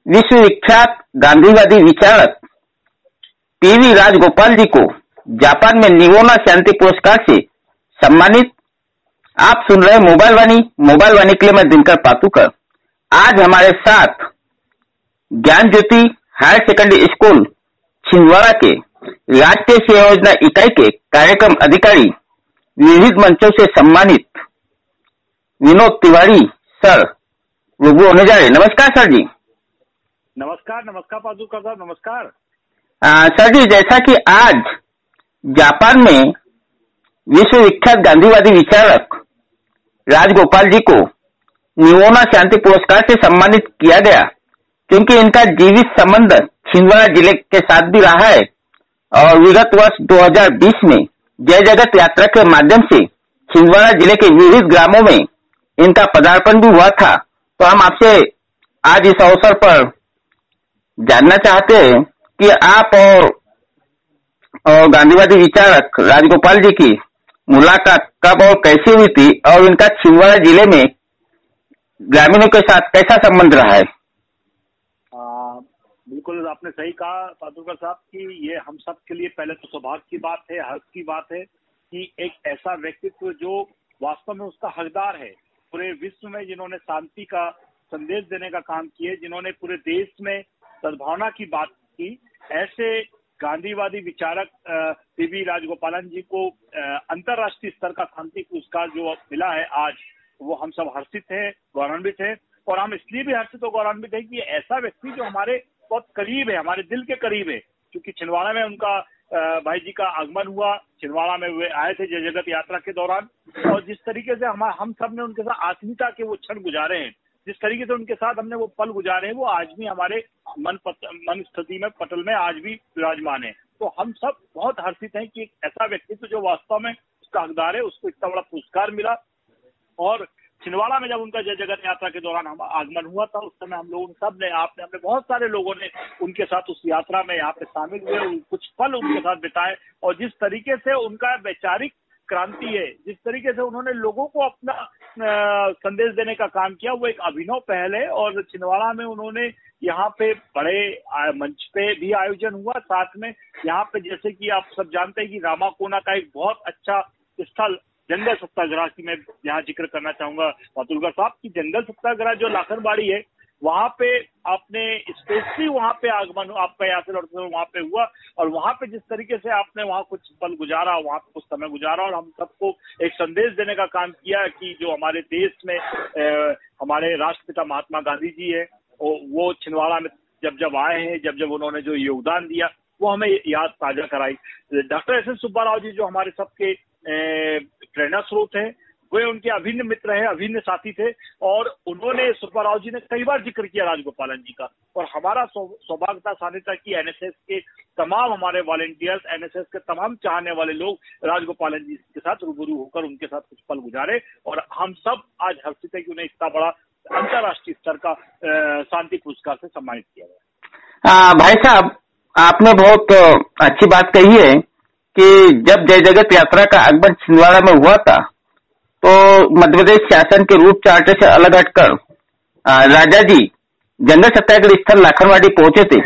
विश्व विख्यात गांधीवादी विचारक पीवी राजगोपाल जी को जापान में निवोना शांति पुरस्कार से सम्मानित। आप सुन रहे मोबाइल वाणी के लिए मैं दिनकर पातुकर। आज हमारे साथ Gyan Jyoti higher secondary school Chhindwara के राष्ट्रीय सेवा योजना इकाई के कार्यक्रम अधिकारी, विविध मंचों से सम्मानित विनोद तिवारी सर रूबरू होने जा रहे। नमस्कार सर जी। नमस्कार पादुका साहब, नमस्कार। सर जी, जैसा कि आज जापान में विश्व विख्यात गांधीवादी विचारक राजगोपाल जी को निवोना शांति पुरस्कार से सम्मानित किया गया, क्योंकि इनका जीवित संबंध छिंदवाड़ा जिले के साथ भी रहा है और विगत वर्ष 2020 में जय जगत यात्रा के माध्यम से छिंदवाड़ा जिले के विविध ग्रामों में इनका पदार्पण भी हुआ था। तो हम आपसे आज इस अवसर पर जानना चाहते हैं कि आप और गांधीवादी विचारक राजगोपाल जी की मुलाकात कब और कैसी हुई थी और इनका छिंदवाड़ा जिले में ग्रामीणों के साथ कैसा संबंध रहा है? बिल्कुल आपने सही कहा पादुका साहब कि ये हम सब के लिए पहले तो सौभाग्य की बात है, हर्ष की बात है कि एक ऐसा व्यक्तित्व जो वास्तव में उसका हकदार है पूरे विश्व में, जिन्होंने शांति का संदेश देने का काम किए, जिन्होंने पूरे देश में सद्भावना की बात की, ऐसे गांधीवादी विचारक पीवी राजगोपालन जी को अंतर्राष्ट्रीय स्तर का शांति पुरस्कार जो मिला है आज, वो हम सब हर्षित हैं, गौरवान्वित हैं। और हम इसलिए भी हर्षित और गौरवान्वित हैं कि ऐसा व्यक्ति जो हमारे बहुत करीब है, हमारे दिल के करीब है, क्योंकि छिंदवाड़ा में उनका भाई जी का आगमन हुआ, छिंदवाड़ा में वे आए थे जय जगत यात्रा के दौरान, और जिस तरीके से हम सब ने उनके साथ आत्मीयता के वो क्षण गुजारे हैं, जिस तरीके से उनके साथ हमने वो पल गुजारे हैं, वो आज भी हमारे मन स्थिति में पटल में आज भी विराजमान है। तो हम सब बहुत हर्षित हैं कि एक ऐसा व्यक्तित्व जो वास्तव में उसका हकदार है, उसको इतना बड़ा पुरस्कार मिला। और छिंदवाड़ा में जब उनका जय जगत यात्रा के दौरान हम आगमन हुआ था, उस समय हम लोग सब ने हमने बहुत सारे लोगों ने उनके साथ उस यात्रा में यहाँ पे शामिल हुए, कुछ पल उनके साथ बिताए, और जिस तरीके से उनका वैचारिक क्रांति है, जिस तरीके से उन्होंने लोगों को अपना संदेश देने का काम किया, वो एक अभिनव पहल है। और छिंदवाड़ा में उन्होंने यहाँ पे बड़े मंच पे भी आयोजन हुआ, साथ में यहाँ पे जैसे कि आप सब जानते हैं कि रामाकोना का एक बहुत अच्छा स्थल जंगल सत्याग्रह की मैं यहाँ जिक्र करना चाहूंगा पादुका साहब की। जंगल सत्याग्रह जो लाखनबाड़ी है, वहां पे आपने स्पेशली वहां पे आगमन आपका यहाँ से लौटते वहां पे हुआ, और वहां पे जिस तरीके से आपने वहां कुछ पल गुजारा, वहां पे कुछ समय गुजारा, और हम सबको एक संदेश देने का काम किया कि जो हमारे देश में हमारे राष्ट्रपिता महात्मा गांधी जी है, वो छिंदवाड़ा में जब आए हैं, जब उन्होंने जो योगदान दिया, वो हमें याद ताजा कराई। डॉक्टर एस सुब्बाराव जी जो हमारे सबके प्रेरणा स्रोत है, वे उनके अभिन्न मित्र हैं, अभिन्न साथी थे, और उन्होंने सुब्बाराव जी ने कई बार जिक्र किया राजगोपालन जी का। और हमारा सौभाग्य था सानिध्य की एनएसएस के तमाम हमारे वॉलेंटियर्स, एनएसएस के तमाम चाहने वाले लोग राजगोपालन जी के साथ रूबरू होकर उनके साथ कुछ पल गुजारे, और हम सब आज हर्षित है कि उन्हें इतना बड़ा अंतर्राष्ट्रीय स्तर का शांति पुरस्कार से सम्मानित किया गया। भाई साहब, आपने बहुत अच्छी बात कही है कि जब जय जगत यात्रा का आगमन छिंदवाड़ा में हुआ था, तो मध्य प्रदेश शासन के रूट चार्टर से अलग हटकर राजा जी जंगल सत्याग्रह स्थल लाखनवाड़ी पहुंचे थे,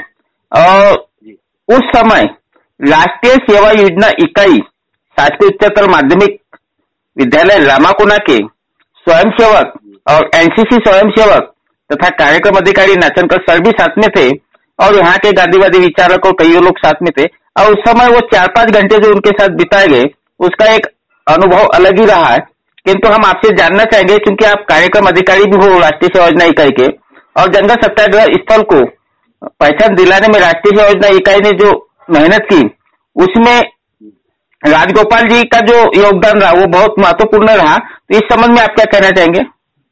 और उस समय राष्ट्रीय सेवा योजना इकाई शासकीय उच्चतर माध्यमिक विद्यालय रामाकोना के स्वयंसेवक और एनसीसी स्वयंसेवक तथा कार्यक्रम अधिकारी नाचनकर सर भी साथ में थे, और यहाँ के गांधीवादी विचारक और कई लोग साथ में थे। और उस समय वो 4-5 घंटे जो उनके साथ बिताए गए, उसका एक अनुभव अलग ही रहा है। किंतु हम आपसे जानना चाहेंगे, क्योंकि आप कार्यक्रम अधिकारी भी हो राष्ट्रीय सेवा योजना इकाई के, और जंगल सत्याग्रह स्थल को पहचान दिलाने में राष्ट्रीय सेवा योजना इकाई ने जो मेहनत की, उसमें राजगोपाल जी का जो योगदान रहा वो बहुत महत्वपूर्ण रहा। तो इस संबंध में आप क्या कहना चाहेंगे?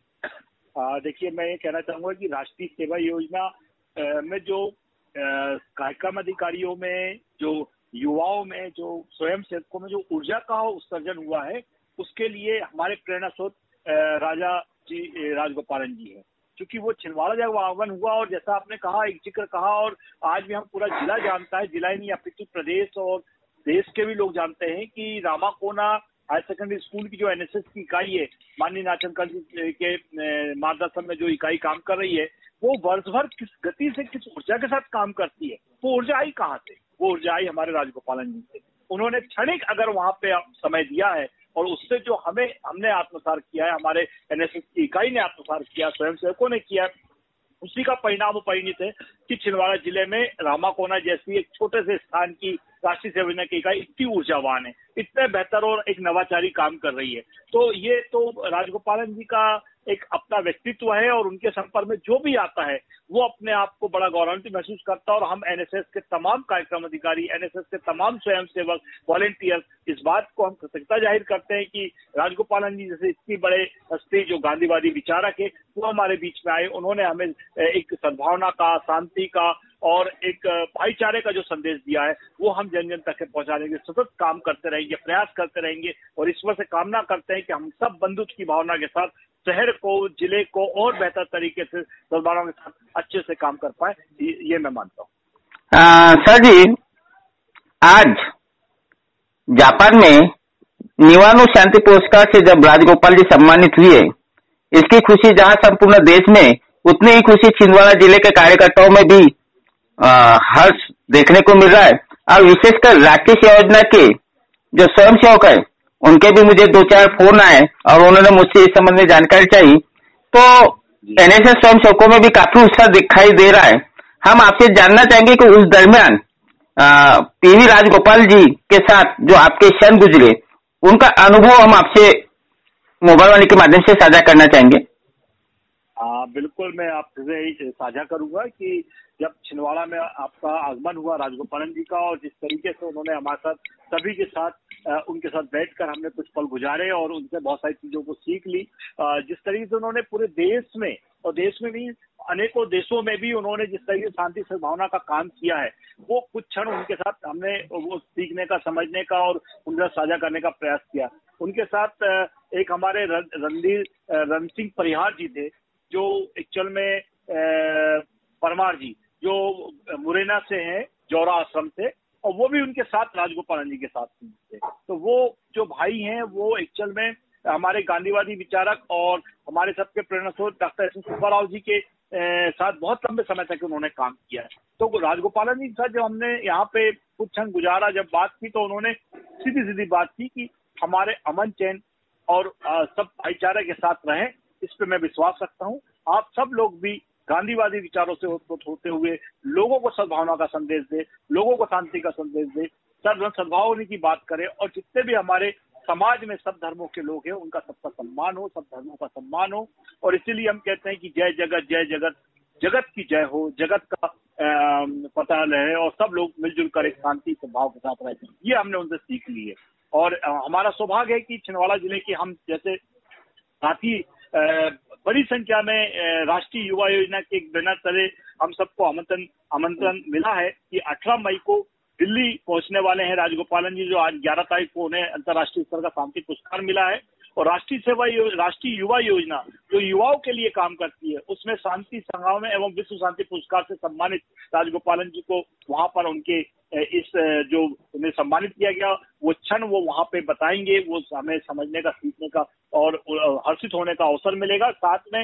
देखिए, मैं ये कहना चाहूंगा कि राष्ट्रीय सेवा योजना में जो कार्यक्रम अधिकारियों में, जो युवाओं में, जो स्वयं सेवकों में जो ऊर्जा का उत्सर्जन हुआ है, उसके लिए हमारे प्रेरणा स्रोत राजा जी राजगोपालन जी है। क्योंकि वो छिंदवाड़ा जब आगमन हुआ, और जैसा आपने कहा, एक जिक्र कहा, और आज भी हम पूरा जिला जानता है, जिला ही नहीं अपितु प्रदेश और देश के भी लोग जानते हैं कि रामाकोना हायर सेकेंडरी स्कूल की जो एनएसएस की इकाई है, माननीय नाचनकर जी के मार्गदर्शन में जो इकाई काम कर रही है, वो वर्ष भर किस गति से, किस ऊर्जा के साथ काम करती है। वो ऊर्जा आई कहाँ से? वो ऊर्जा आई हमारे राजगोपालन जी से। उन्होंने क्षणिक अगर वहां पे समय दिया है और उससे जो हमने आत्मसात किया है, हमारे एनएसएस की इकाई ने आत्मसात किया, स्वयंसेवकों ने किया, उसी का परिणाम परिणित है कि छिंदवाड़ा जिले में रामाकोना जैसी एक छोटे से स्थान की राष्ट्रीय सेवा योजना की इकाई इतनी ऊर्जावान है, इतने बेहतर और एक नवाचारी काम कर रही है। तो ये तो राजगोपालन जी का एक अपना व्यक्तित्व है और उनके संपर्क में जो भी आता है वो अपने आप को बड़ा गौरवान्वित महसूस करता है। और हम एनएसएस के तमाम कार्यक्रम अधिकारी, एनएसएस के तमाम स्वयंसेवक, वॉलेंटियर इस बात को हम कृतज्ञता जाहिर करते हैं कि राजगोपालन जी जैसे इतनी बड़े हस्ती जो गांधीवादी विचारक है वो हमारे बीच में आए। उन्होंने हमें एक सद्भावना का, शांति का और एक भाईचारे का जो संदेश दिया है वो हम जन जन तक पहुंचाने के सतत काम करते रहेंगे, प्रयास करते रहेंगे और ईश्वर से कामना करते हैं कि हम सब बंधुत्व की भावना के साथ शहर को, जिले को और बेहतर तरीके से सद्भावना के साथ अच्छे से काम कर पाए, ये मैं मानता हूँ। सर जी, आज जापान में निवानो शांति पुरस्कार से जब राजगोपाल जी सम्मानित हुए, इसकी खुशी जहां संपूर्ण देश में, उतनी ही खुशी छिंदवाड़ा जिले के कार्यकर्ताओं में भी हर्ष देखने को मिल रहा है। और विशेषकर राष्ट्रीय सेवा योजना के जो स्वयंसेवक है उनके भी मुझे 2-4 फोन आए और उन्होंने मुझसे इस संबंध में जानकारी चाहिए। तो एनएसएस स्वयंसेवकों में भी काफी उत्साह दिखाई दे रहा है। हम आपसे जानना चाहेंगे कि उस दरमियान पीवी राजगोपाल जी के साथ जो आपके क्षण गुजरे, उनका अनुभव हम आपसे मोबाइल वाणी के माध्यम से साझा करना चाहेंगे। बिल्कुल, मैं आपसे साझा करूंगा कि जब छिंदवाड़ा में आपका आगमन हुआ राजगोपालन जी का और जिस तरीके से उन्होंने हमारे साथ सभी के साथ उनके साथ बैठकर हमने कुछ पल गुजारे और उनसे बहुत सारी चीजों को सीख ली। जिस तरीके से उन्होंने पूरे देश में और देश में भी अनेकों देशों में भी उन्होंने जिस तरीके से शांति सद्भावना का काम किया है, वो कुछ क्षण उनके साथ हमने वो सीखने का, समझने का और उनका साझा करने का प्रयास किया। उनके साथ एक हमारे रण सिंह परिहार जी थे जो एक्चुअल में परमार जी जो मुरैना से हैं, जौरा आश्रम से, और वो भी उनके साथ राजगोपालन जी के साथ थे। तो वो जो भाई हैं वो एक्चुअल में हमारे गांधीवादी विचारक और हमारे सबके प्रेरणा स्रोत doctor S N Subbarao ji के साथ बहुत लंबे समय तक उन्होंने काम किया है। तो राजगोपालन जी के साथ जब हमने यहाँ पे कुछ क्षण गुजारा, जब बात की, तो उन्होंने सीधी बात की कि हमारे अमन चैन और सब भाईचारे के साथ रहें, इस पे मैं विश्वास रखता हूँ। आप सब लोग भी गांधीवादी विचारों से होते हुए लोगों को सद्भावना का संदेश दे, लोगों को शांति का संदेश दे, सद्भाव होने की बात करें और जितने भी हमारे समाज में सब धर्मों के लोग हैं उनका सबका सम्मान हो, सब धर्मों का सम्मान हो। और इसीलिए हम कहते हैं कि जय जगत, जगत की जय हो, जगत का पता रहे और सब लोग मिलजुल कर एक शांति स्वभाव के साथ रहते हैं। ये हमने उनसे सीख ली है और हमारा सौभाग्य है कि छिंदवाड़ा जिले की हम जैसे साथी बड़ी संख्या में राष्ट्रीय युवा योजना के एक बैनर तले हम सबको आमंत्रण मिला है कि 18 मई को दिल्ली पहुंचने वाले हैं राजगोपालन जी, जो आज 11 तारीख को उन्हें अंतर्राष्ट्रीय स्तर का शांति पुरस्कार मिला है। और राष्ट्रीय युवा योजना जो युवाओं के लिए काम करती है, उसमें शांति संग्राम एवं विश्व शांति पुरस्कार से सम्मानित राजगोपालन जी को वहां पर उनके इस जो उन्हें सम्मानित किया गया वो क्षण वो वहां पे बताएंगे, वो हमें समझने का, सीखने का और हर्षित होने का अवसर मिलेगा। साथ में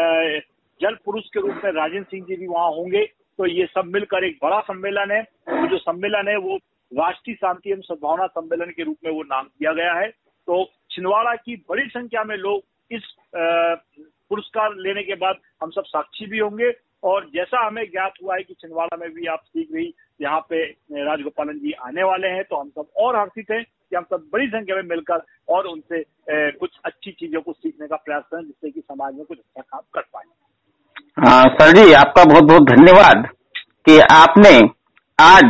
जल पुरुष के रूप में राजेंद्र सिंह जी भी वहां होंगे। तो ये सब मिलकर एक बड़ा सम्मेलन है। वो जो सम्मेलन है वो राष्ट्रीय शांति एवं सद्भावना सम्मेलन के रूप में वो नाम दिया गया है। तो छिंदवाड़ा की बड़ी संख्या में लोग इस पुरस्कार लेने के बाद हम सब साक्षी भी होंगे। और जैसा हमें ज्ञात हुआ है कि छिंदवाड़ा में भी आप शीघ्र ही यहाँ पे राजगोपालन जी आने वाले हैं, तो हम सब और हर्षित हैं कि हम सब बड़ी संख्या में मिलकर और उनसे कुछ अच्छी चीजों को सीखने का प्रयास करें, जिससे कि समाज में कुछ अच्छा काम कर पाए। हाँ सर जी, आपका बहुत बहुत धन्यवाद कि आपने आज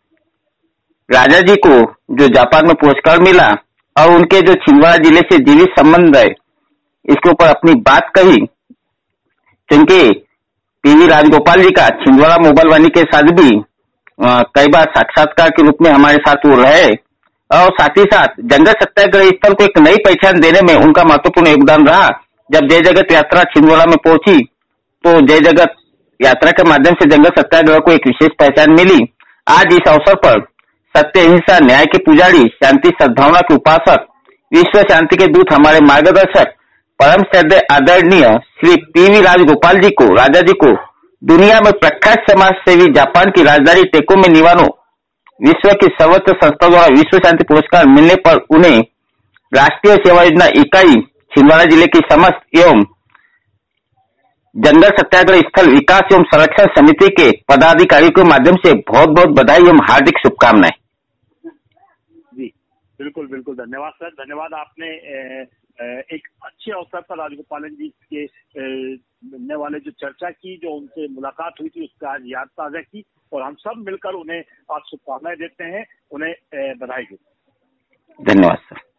राजा जी को जो जापान में पुरस्कार मिला और उनके जो छिंदवाड़ा जिले से जीवित संबंध है इसके ऊपर अपनी बात कही, क्योंकि पीवी राजगोपाल जी का छिंदवाड़ा मोबाइल वाणी के साथ भी कई बार साक्षात्कार के रूप में हमारे साथ वो रहे और साथ ही साथ जंगल सत्याग्रह स्थल को एक नई पहचान देने में उनका महत्वपूर्ण योगदान रहा। जब जय जगत यात्रा छिंदवाड़ा में पहुंची तो जय जगत यात्रा के माध्यम से जंगल सत्याग्रह को एक विशेष पहचान मिली। आज इस अवसर पर सत्य, अहिंसा, न्याय के पुजारी, शांति सद्भावना के उपासक विश्व शांति के दूत हमारे मार्गदर्शक परम श्रद्धेय आदरणीय श्री पीवी राजगोपाल जी को, राजा जी को दुनिया में प्रख्यात समाज सेवी जापान की राजधानी टेको में निवानो विश्व की सर्वोच्च संस्था द्वारा विश्व शांति पुरस्कार मिलने पर उन्हें राष्ट्रीय सेवा योजना इकाई छिंदवाड़ा जिले की समस्त एवं जंगल सत्याग्रह स्थल विकास एवं संरक्षण समिति के पदाधिकारियों के माध्यम से बहुत बहुत बधाई एवं हार्दिक शुभकामनाएं। जी बिल्कुल बिल्कुल, धन्यवाद सर, धन्यवाद। आपने एक अच्छे अवसर पर राजगोपालन जी के मिलने वाले जो चर्चा की, जो उनसे मुलाकात हुई थी, उसका आज याद ताजा की और हम सब मिलकर उन्हें आज शुभकामनाएं देते हैं, उन्हें बधाई देते हैं। धन्यवाद सर।